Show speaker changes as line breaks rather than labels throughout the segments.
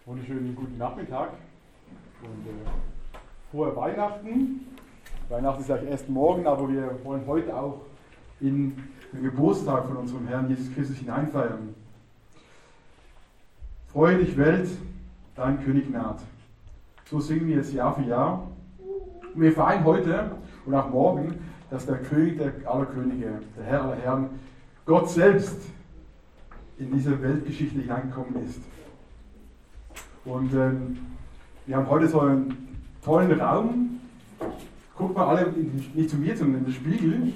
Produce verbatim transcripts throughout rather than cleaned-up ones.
Wunderschönen guten Nachmittag und äh, frohe Weihnachten. Weihnachten ist ja erst morgen, aber wir wollen heute auch in den Geburtstag von unserem Herrn Jesus Christus hineinfeiern. Freue dich, Welt, dein König naht. So singen wir es Jahr für Jahr. Und wir feiern heute und auch morgen, dass der König der aller Könige, der Herr aller Herren, Gott selbst in diese Weltgeschichte hineingekommen ist. Und ähm, wir haben heute so einen tollen Raum. Guckt mal alle, nicht zu mir, sondern in den Spiegel.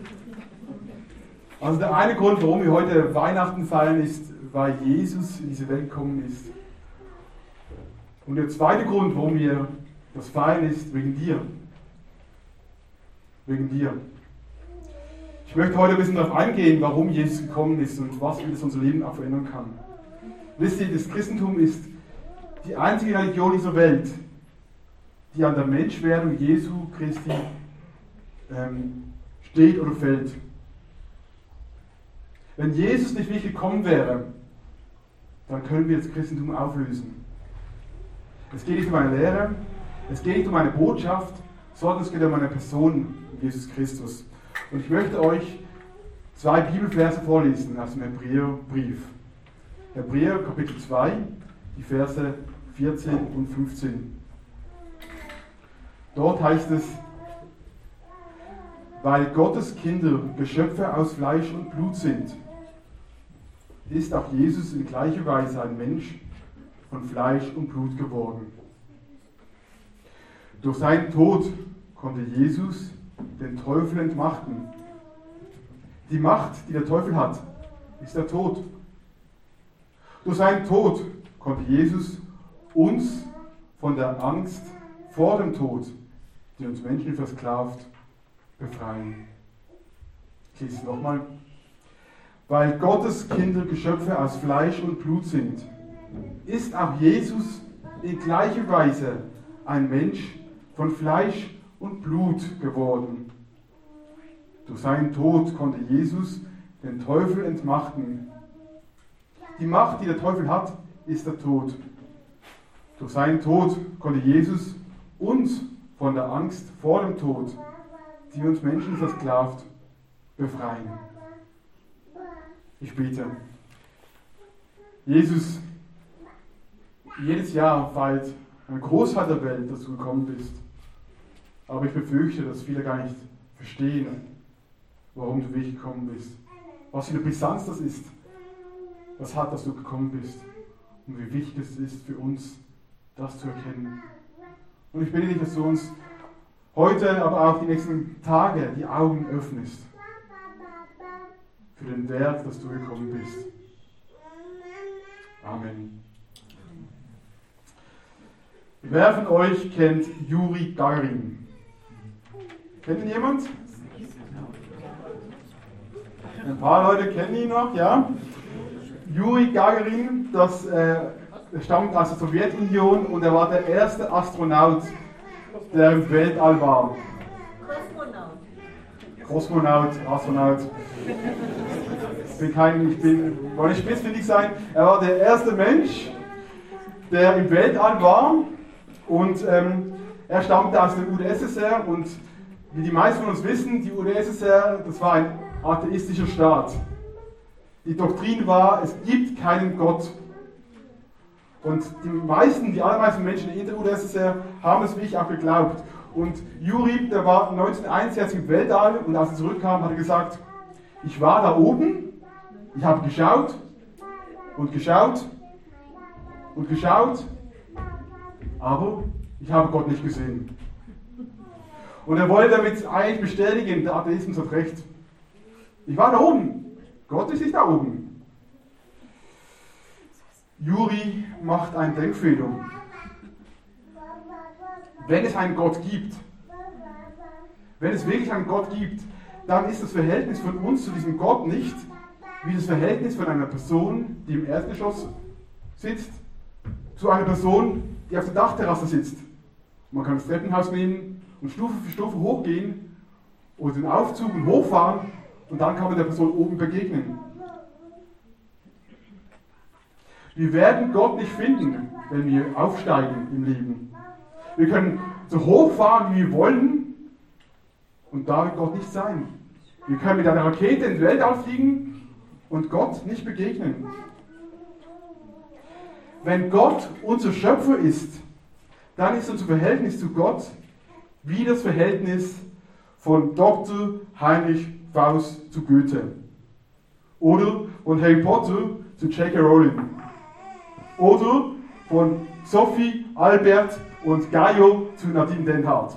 Also der eine Grund, warum wir heute Weihnachten feiern, ist, weil Jesus in diese Welt gekommen ist. Und der zweite Grund, warum wir das feiern, ist wegen dir. Wegen dir. Ich möchte heute ein bisschen darauf eingehen, warum Jesus gekommen ist und was das unser Leben auch verändern kann. Wisst ihr, das Christentum ist die einzige Religion dieser Welt, die an der Menschwerdung Jesu Christi ähm, steht oder fällt. Wenn Jesus nicht wirklich gekommen wäre, dann können wir das Christentum auflösen. Es geht nicht um eine Lehre, es geht nicht um eine Botschaft, sondern es geht um eine Person, Jesus Christus. Und ich möchte euch zwei Bibelverse vorlesen aus dem Hebräerbrief. Hebräer Kapitel zwei, die Verse vierzehn und fünfzehn. Dort heißt es: Weil Gottes Kinder Geschöpfe aus Fleisch und Blut sind, ist auch Jesus in gleicher Weise ein Mensch von Fleisch und Blut geworden. Durch seinen Tod konnte Jesus den Teufel entmachten. Die Macht, die der Teufel hat, ist der Tod. Durch seinen Tod konnte Jesus uns von der Angst vor dem Tod, die uns Menschen versklavt, befreien. Ich lese es nochmal. Weil Gottes Kinder Geschöpfe aus Fleisch und Blut sind, ist auch Jesus in gleicher Weise ein Mensch von Fleisch und Blut geworden. Durch seinen Tod konnte Jesus den Teufel entmachten. Die Macht, die der Teufel hat, ist der Tod. Durch seinen Tod konnte Jesus uns von der Angst vor dem Tod, die uns Menschen versklavt, befreien. Ich bete. Jesus, jedes Jahr feiert ein Großteil der Welt, dass du gekommen bist. Aber ich befürchte, dass viele gar nicht verstehen, warum du wirklich gekommen bist. Was für eine Brisanz das ist, was hat, dass du gekommen bist. Und wie wichtig es ist für uns, das zu erkennen. Und ich bitte dich, dass du uns heute, aber auch die nächsten Tage die Augen öffnest für den Wert, dass du gekommen bist. Amen. Wer von euch kennt Juri Gagarin? Kennt ihn jemand? Ein paar Leute kennen ihn noch, ja? Juri Gagarin, das äh, stammt aus der Sowjetunion und er war der erste Astronaut, der im Weltall war. Kosmonaut. Kosmonaut, Astronaut. Ich bin kein, ich bin, wollte nicht spitzfindig sein. Er war der erste Mensch, der im Weltall war und ähm, er stammte aus der U d S S R und wie die meisten von uns wissen, die U d S S R, das war ein atheistischer Staat. Die Doktrin war, es gibt keinen Gott. Und die meisten, die allermeisten Menschen in der U d S S R haben es wirklich auch geglaubt. Und Juri, der war neunzehnhunderteins im Weltall und als er zurückkam, hat er gesagt, ich war da oben, ich habe geschaut und geschaut und geschaut, aber ich habe Gott nicht gesehen. Und er wollte damit eigentlich bestätigen, der Atheismus hat recht. Ich war da oben, Gott ist nicht da oben. Juri macht einen Denkfehler. Wenn es einen Gott gibt, wenn es wirklich einen Gott gibt, dann ist das Verhältnis von uns zu diesem Gott nicht wie das Verhältnis von einer Person, die im Erdgeschoss sitzt, zu einer Person, die auf der Dachterrasse sitzt. Man kann das Treppenhaus nehmen und Stufe für Stufe hochgehen oder den Aufzug und hochfahren und dann kann man der Person oben begegnen. Wir werden Gott nicht finden, wenn wir aufsteigen im Leben. Wir können so hoch fahren, wie wir wollen, und da wird Gott nicht sein. Wir können mit einer Rakete in die Welt ausfliegen und Gott nicht begegnen. Wenn Gott unser Schöpfer ist, dann ist unser Verhältnis zu Gott wie das Verhältnis von Doktor Heinrich Faust zu Goethe. Oder von Harry Potter zu J K Rowling. Oder von Sophie, Albert und Gaio zu Nadine Denhardt.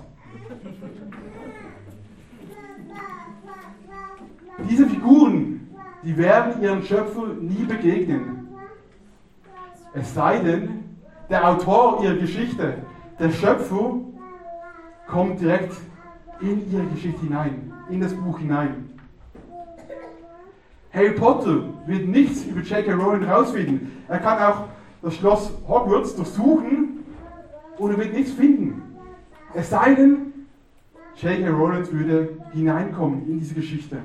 Diese Figuren, die werden ihren Schöpfer nie begegnen. Es sei denn, der Autor ihrer Geschichte, der Schöpfer, kommt direkt in ihre Geschichte hinein, in das Buch hinein. Harry Potter wird nichts über J K Rowling herausfinden. Er kann auch das Schloss Hogwarts durchsuchen und er wird nichts finden. Es sei denn, J K Rowling würde hineinkommen in diese Geschichte.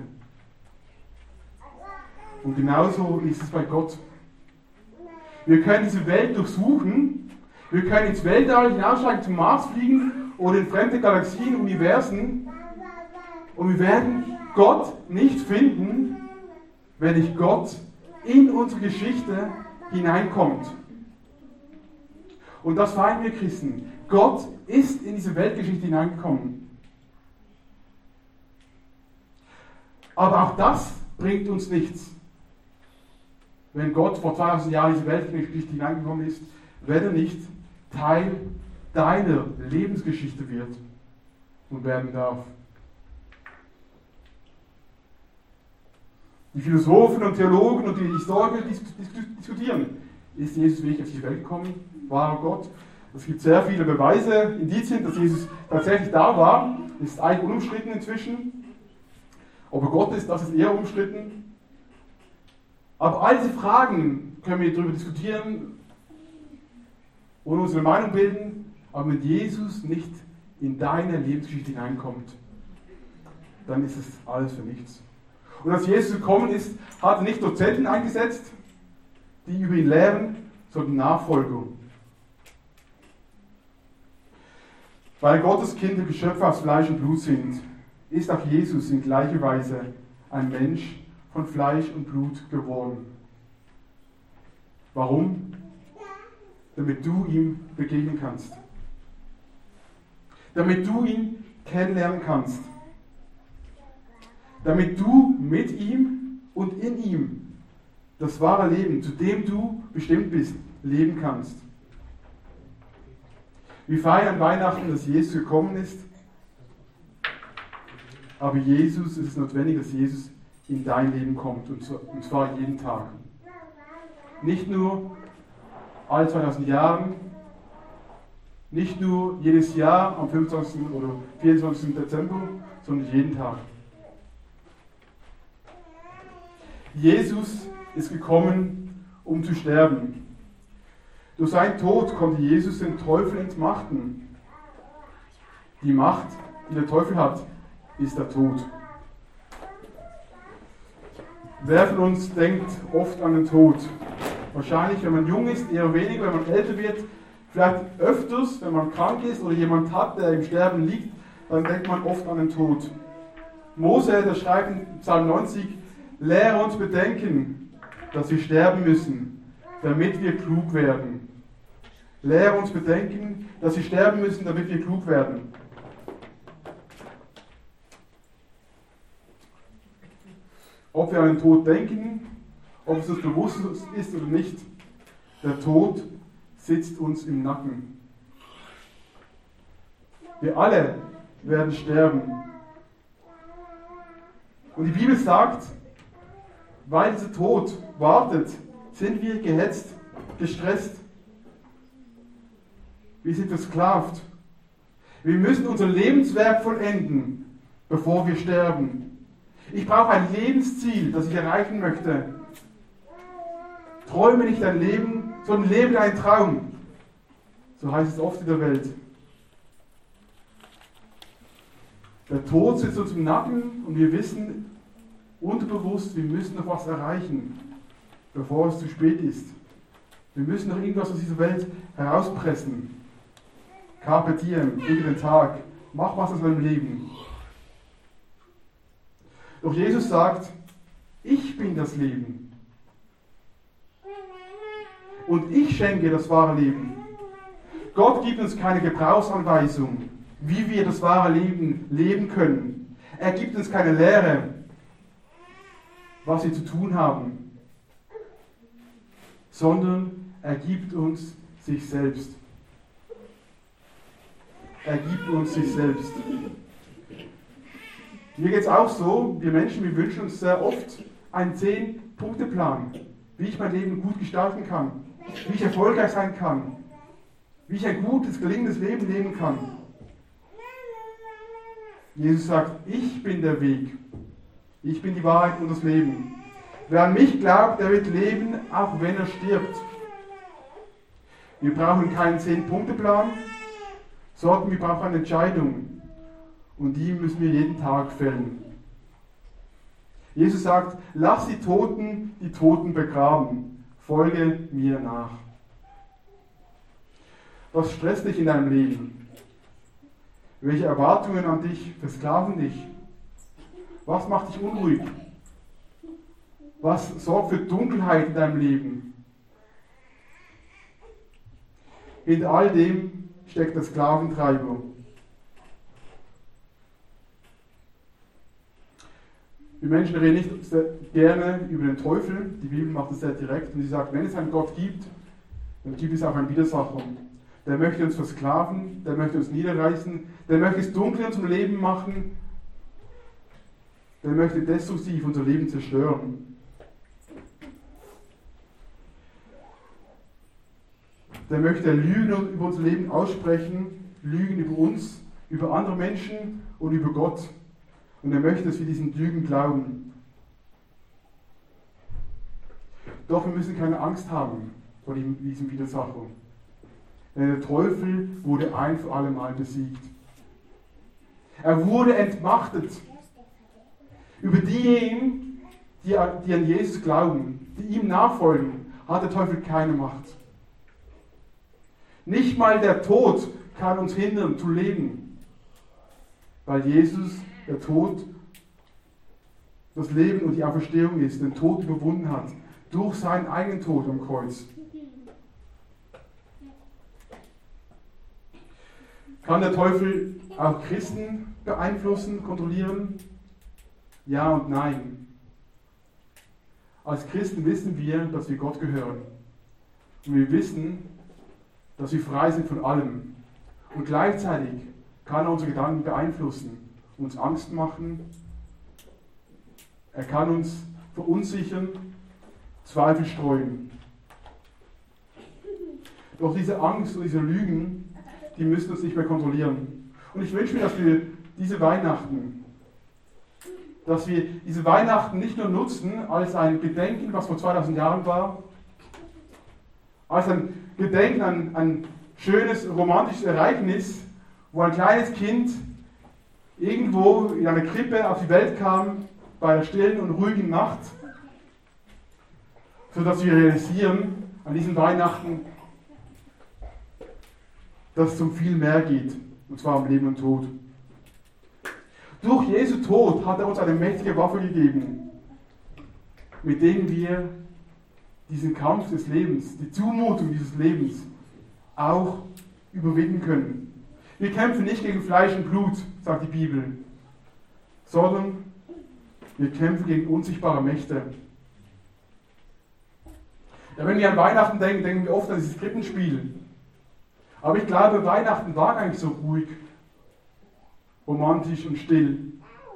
Und genauso ist es bei Gott. Wir können diese Welt durchsuchen, wir können ins Weltall hinaussteigen, zum Mars fliegen oder in fremde Galaxien, Universen, und wir werden Gott nicht finden, wenn nicht Gott in unsere Geschichte hineinkommt. Und das feiern wir Christen. Gott ist in diese Weltgeschichte hineingekommen. Aber auch das bringt uns nichts. Wenn Gott vor zweitausend Jahren in diese Weltgeschichte hineingekommen ist, wenn er nicht Teil deiner Lebensgeschichte wird und werden darf. Die Philosophen und Theologen und die Historiker diskutieren, ist Jesus wirklich auf diese Welt gekommen? War er Gott? Es gibt sehr viele Beweise, Indizien, dass Jesus tatsächlich da war. Ist eigentlich unumstritten inzwischen. Ob er Gott ist, das ist eher umstritten. Aber all diese Fragen können wir darüber diskutieren und unsere Meinung bilden, aber wenn Jesus nicht in deine Lebensgeschichte hineinkommt, dann ist es alles für nichts. Und als Jesus gekommen ist, hat er nicht Dozenten eingesetzt, die über ihn lehren, sondern Nachfolger. Weil Gottes Kinder Geschöpfe aus Fleisch und Blut sind, ist auch Jesus in gleicher Weise ein Mensch von Fleisch und Blut geworden. Warum? Damit du ihm begegnen kannst. Damit du ihn kennenlernen kannst. Damit du mit ihm und in ihm das wahre Leben, zu dem du bestimmt bist, leben kannst. Wir feiern Weihnachten, dass Jesus gekommen ist. Aber Jesus, es ist notwendig, dass Jesus in dein Leben kommt, und zwar jeden Tag. Nicht nur alle zweitausend Jahren, nicht nur jedes Jahr am fünfundzwanzigsten oder vierundzwanzigsten Dezember, sondern jeden Tag. Jesus ist gekommen, um zu sterben. Durch seinen Tod konnte Jesus den Teufel entmachten. Die Macht, die der Teufel hat, ist der Tod. Wer von uns denkt oft an den Tod? Wahrscheinlich, wenn man jung ist, eher weniger, wenn man älter wird, vielleicht öfters, wenn man krank ist oder jemand hat, der im Sterben liegt, dann denkt man oft an den Tod. Mose, der schreibt in Psalm neunzig, lehre uns bedenken, dass wir sterben müssen, damit wir klug werden. Lehre uns bedenken, dass wir sterben müssen, damit wir klug werden. Ob wir an den Tod denken, ob es uns bewusst ist oder nicht, der Tod sitzt uns im Nacken. Wir alle werden sterben. Und die Bibel sagt, weil dieser Tod wartet, sind wir gehetzt, gestresst. Wir sind versklavt. Wir müssen unser Lebenswerk vollenden, bevor wir sterben. Ich brauche ein Lebensziel, das ich erreichen möchte. Träume nicht dein Leben, sondern lebe deinen Traum. So heißt es oft in der Welt. Der Tod sitzt uns im Nacken und wir wissen unterbewusst, wir müssen noch was erreichen, bevor es zu spät ist. Wir müssen noch irgendwas aus dieser Welt herauspressen. Carpe diem, lebe den Tag, mach was aus deinem Leben. Doch Jesus sagt, ich bin das Leben. Und ich schenke das wahre Leben. Gott gibt uns keine Gebrauchsanweisung, wie wir das wahre Leben leben können. Er gibt uns keine Lehre, was wir zu tun haben, sondern er gibt uns sich selbst. Er gibt uns sich selbst. Mir geht es auch so, wir Menschen, wir wünschen uns sehr oft einen zehn-Punkte-Plan, wie ich mein Leben gut gestalten kann, wie ich erfolgreich sein kann, wie ich ein gutes, gelingendes Leben leben kann. Jesus sagt, ich bin der Weg, ich bin die Wahrheit und das Leben. Wer an mich glaubt, der wird leben, auch wenn er stirbt. Wir brauchen keinen zehn-Punkte-Plan, sondern wir brauchen eine Entscheidung. Und die müssen wir jeden Tag fällen. Jesus sagt, lass die Toten die Toten begraben, folge mir nach. Was stresst dich in deinem Leben? Welche Erwartungen an dich versklaven dich? Was macht dich unruhig? Was sorgt für Dunkelheit in deinem Leben? Hinter all dem steckt der Sklaventreiber. Wir Menschen reden nicht sehr gerne über den Teufel. Die Bibel macht es sehr direkt und sie sagt, wenn es einen Gott gibt, dann gibt es auch einen Widersacher. Der möchte uns versklaven, der möchte uns niederreißen, der möchte es dunkel in unserem Leben machen, der möchte destruktiv unser Leben zerstören. Der möchte Lügen über unser Leben aussprechen, Lügen über uns, über andere Menschen und über Gott. Und er möchte, dass wir diesen Lügen glauben. Doch wir müssen keine Angst haben vor diesem Widersacher. Denn der Teufel wurde ein für alle Mal besiegt. Er wurde entmachtet. Über diejenigen, die an Jesus glauben, die ihm nachfolgen, hat der Teufel keine Macht. Nicht mal der Tod kann uns hindern zu leben, weil Jesus der Tod das Leben und die Auferstehung ist, den Tod überwunden hat, durch seinen eigenen Tod am Kreuz. Kann der Teufel auch Christen beeinflussen, kontrollieren? Ja und nein. Als Christen wissen wir, dass wir Gott gehören. Und wir wissen, dass wir frei sind von allem. Und gleichzeitig kann er unsere Gedanken beeinflussen, uns Angst machen. Er kann uns verunsichern, Zweifel streuen. Doch diese Angst und diese Lügen, die müssen uns nicht mehr kontrollieren. Und ich wünsche mir, dass wir diese Weihnachten, dass wir diese Weihnachten nicht nur nutzen als ein Gedenken, was vor zweitausend Jahren war, als ein Gedenken an ein schönes, romantisches Ereignis, wo ein kleines Kind irgendwo in einer Krippe auf die Welt kam, bei einer stillen und ruhigen Nacht, sodass wir realisieren, an diesen Weihnachten, dass es um viel mehr geht, und zwar um Leben und Tod. Durch Jesu Tod hat er uns eine mächtige Waffe gegeben, mit denen wir diesen Kampf des Lebens, die Zumutung dieses Lebens auch überwinden können. Wir kämpfen nicht gegen Fleisch und Blut, sagt die Bibel, sondern wir kämpfen gegen unsichtbare Mächte. Ja, wenn wir an Weihnachten denken, denken wir oft an dieses Krippenspiel. Aber ich glaube, Weihnachten war gar nicht so ruhig, romantisch und still.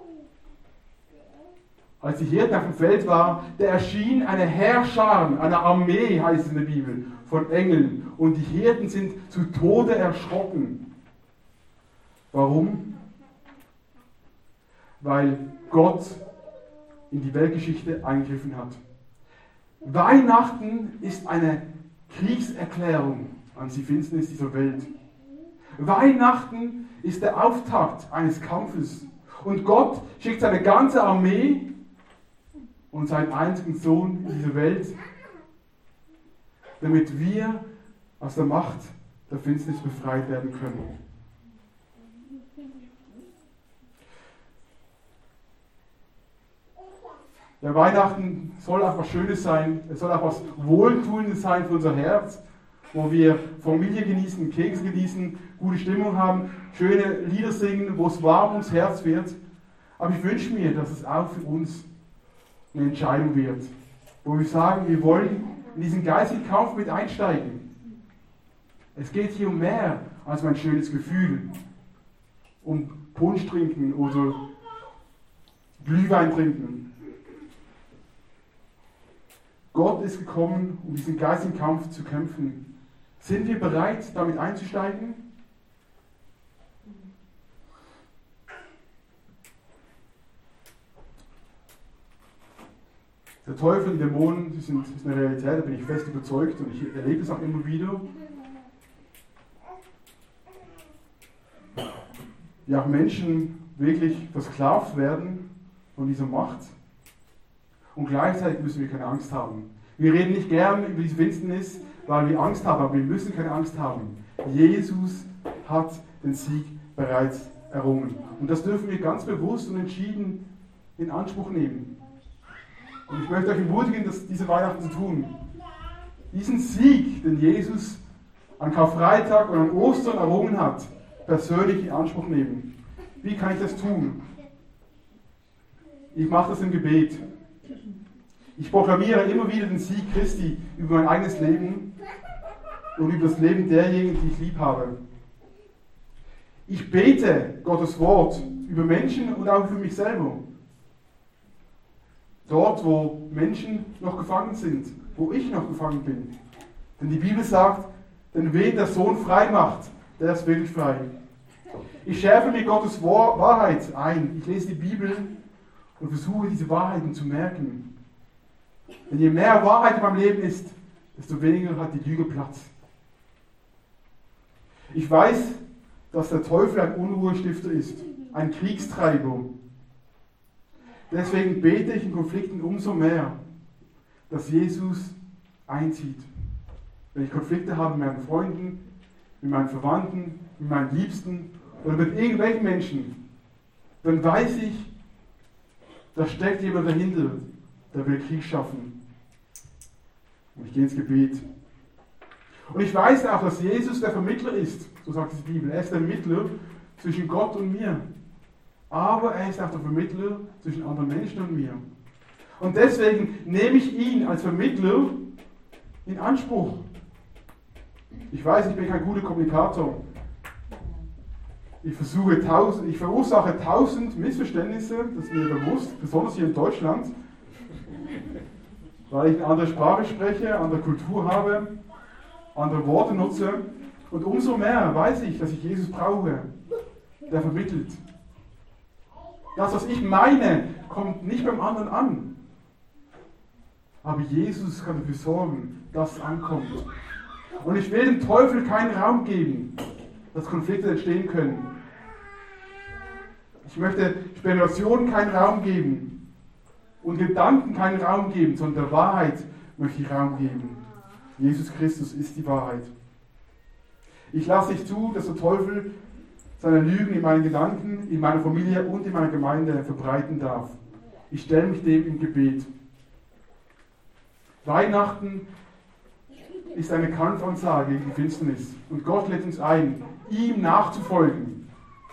Als die Hirten auf dem Feld waren, da erschien eine Heerschar, eine Armee, heißt es in der Bibel, von Engeln. Und die Hirten sind zu Tode erschrocken. Warum? Weil Gott in die Weltgeschichte eingegriffen hat. Weihnachten ist eine Kriegserklärung an die Finsternis dieser Welt. Weihnachten ist der Auftakt eines Kampfes. Und Gott schickt seine ganze Armee und seinen einzigen Sohn in diese Welt, damit wir aus der Macht der Finsternis befreit werden können. Ja, Weihnachten soll auch was Schönes sein, es soll auch was Wohltuendes sein für unser Herz, wo wir Familie genießen, Kekse genießen, gute Stimmung haben, schöne Lieder singen, wo es warm ums Herz wird. Aber ich wünsche mir, dass es auch für uns eine Entscheidung wird, wo wir sagen, wir wollen in diesen geistigen Kampf mit einsteigen. Es geht hier um mehr als mein schönes Gefühl, um Punsch trinken oder Glühwein trinken. Gott ist gekommen, um diesen geistigen Kampf zu kämpfen. Sind wir bereit, damit einzusteigen? Der Teufel und die Dämonen, die sind, das ist eine Realität, da bin ich fest überzeugt und ich erlebe es auch immer wieder. Wie auch Menschen wirklich versklavt werden von dieser Macht. Und gleichzeitig müssen wir keine Angst haben. Wir reden nicht gern über diese Finsternis, weil wir Angst haben, aber wir müssen keine Angst haben. Jesus hat den Sieg bereits errungen. Und das dürfen wir ganz bewusst und entschieden in Anspruch nehmen. Und ich möchte euch ermutigen, das diese Weihnachten zu tun. Diesen Sieg, den Jesus an Karfreitag und an Ostern errungen hat, persönlich in Anspruch nehmen. Wie kann ich das tun? Ich mache das im Gebet. Ich proklamiere immer wieder den Sieg Christi über mein eigenes Leben und über das Leben derjenigen, die ich lieb habe. Ich bete Gottes Wort über Menschen und auch für mich selber. Dort, wo Menschen noch gefangen sind, wo ich noch gefangen bin. Denn die Bibel sagt, denn wen der Sohn frei macht, der ist wirklich frei. Ich schärfe mir Gottes Wahrheit ein. Ich lese die Bibel und versuche diese Wahrheiten zu merken. Denn je mehr Wahrheit in meinem Leben ist, desto weniger hat die Lüge Platz. Ich weiß, dass der Teufel ein Unruhestifter ist, ein Kriegstreiber. Deswegen bete ich in Konflikten umso mehr, dass Jesus einzieht. Wenn ich Konflikte habe mit meinen Freunden, mit meinen Verwandten, mit meinen Liebsten oder mit irgendwelchen Menschen, dann weiß ich, da steckt jemand dahinter, der will Krieg schaffen. Und ich gehe ins Gebet. Und ich weiß auch, dass Jesus der Vermittler ist, so sagt die Bibel. Er ist der Mittler zwischen Gott und mir. Aber er ist auch der Vermittler zwischen anderen Menschen und mir. Und deswegen nehme ich ihn als Vermittler in Anspruch. Ich weiß, ich bin kein guter Kommunikator. Ich versuche tausend, ich verursache tausend Missverständnisse, das ist mir bewusst, besonders hier in Deutschland, weil ich eine andere Sprache spreche, andere Kultur habe, andere Worte nutze. Und umso mehr weiß ich, dass ich Jesus brauche, der vermittelt. Das, was ich meine, kommt nicht beim anderen an. Aber Jesus kann dafür sorgen, dass es ankommt. Und ich will dem Teufel keinen Raum geben, dass Konflikte entstehen können. Ich möchte Spekulationen keinen Raum geben und Gedanken keinen Raum geben, sondern der Wahrheit möchte ich Raum geben. Jesus Christus ist die Wahrheit. Ich lasse nicht zu, dass der Teufel seine Lügen in meinen Gedanken, in meiner Familie und in meiner Gemeinde verbreiten darf. Ich stelle mich dem im Gebet. Weihnachten ist eine Kampfansage gegen die Finsternis. Und Gott lädt uns ein, ihm nachzufolgen.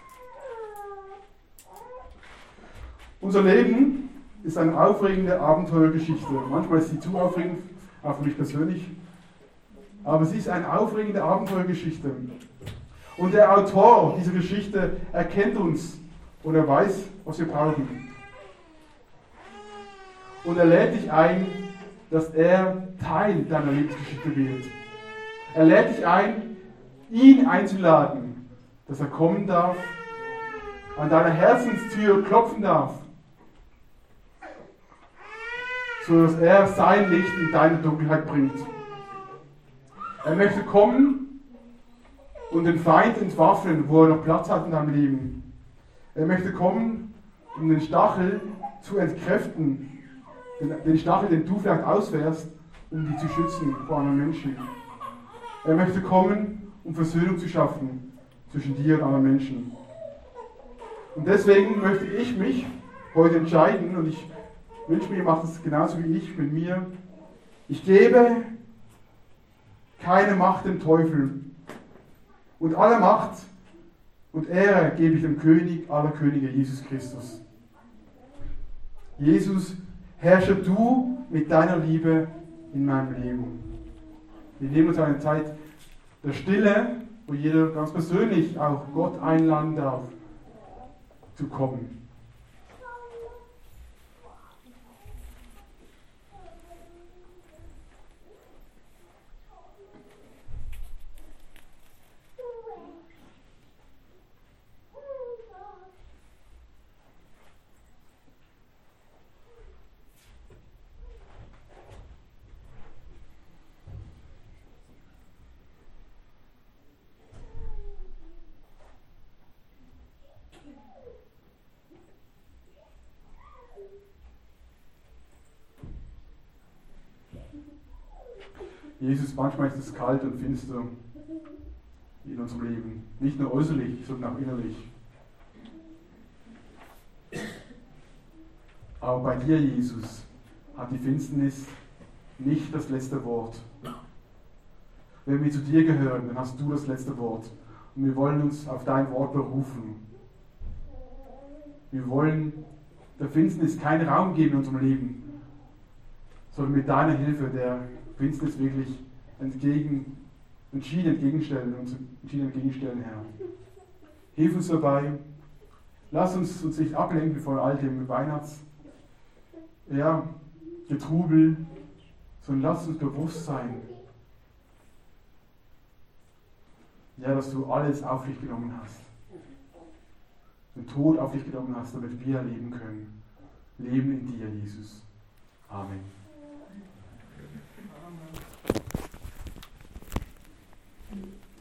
Unser Leben ist eine aufregende Abenteuergeschichte. Manchmal ist sie zu aufregend, auch für mich persönlich. Aber sie ist eine aufregende Abenteuergeschichte. Und der Autor dieser Geschichte erkennt uns und er weiß, was wir brauchen. Und er lädt dich ein, dass er Teil deiner Lebensgeschichte wird. Er lädt dich ein, ihn einzuladen, dass er kommen darf, an deiner Herzenstür klopfen darf, sodass er sein Licht in deine Dunkelheit bringt. Er möchte kommen und den Feind entwaffnen, wo er noch Platz hat in deinem Leben. Er möchte kommen, um den Stachel zu entkräften, den Stachel, den du vielleicht ausfährst, um die zu schützen vor anderen Menschen. Er möchte kommen, um Versöhnung zu schaffen zwischen dir und anderen Menschen. Und deswegen möchte ich mich heute entscheiden, und ich wünsche mir, ihr macht es genauso wie ich mit mir. Ich gebe keine Macht dem Teufel. Und alle Macht und Ehre gebe ich dem König aller Könige, Jesus Christus. Jesus, herrsche du mit deiner Liebe in meinem Leben. Wir nehmen uns eine Zeit der Stille, wo jeder ganz persönlich auch Gott einladen darf, zu kommen. Jesus, manchmal ist es kalt und finster in unserem Leben. Nicht nur äußerlich, sondern auch innerlich. Aber bei dir, Jesus, hat die Finsternis nicht das letzte Wort. Wenn wir zu dir gehören, dann hast du das letzte Wort. Und wir wollen uns auf dein Wort berufen. Wir wollen der Finsternis keinen Raum geben in unserem Leben, sondern mit deiner Hilfe der Finsternis wirklich entgegen, entschieden entgegenstellen, uns entschieden entgegenstellen, Herr. Hilf uns dabei. Lass uns uns nicht ablenken von all dem Weihnachts, ja, Getrubel, sondern lass uns bewusst sein, ja, dass du alles auf dich genommen hast. Den Tod auf dich genommen hast, damit wir leben können. Leben in dir, Jesus. Amen.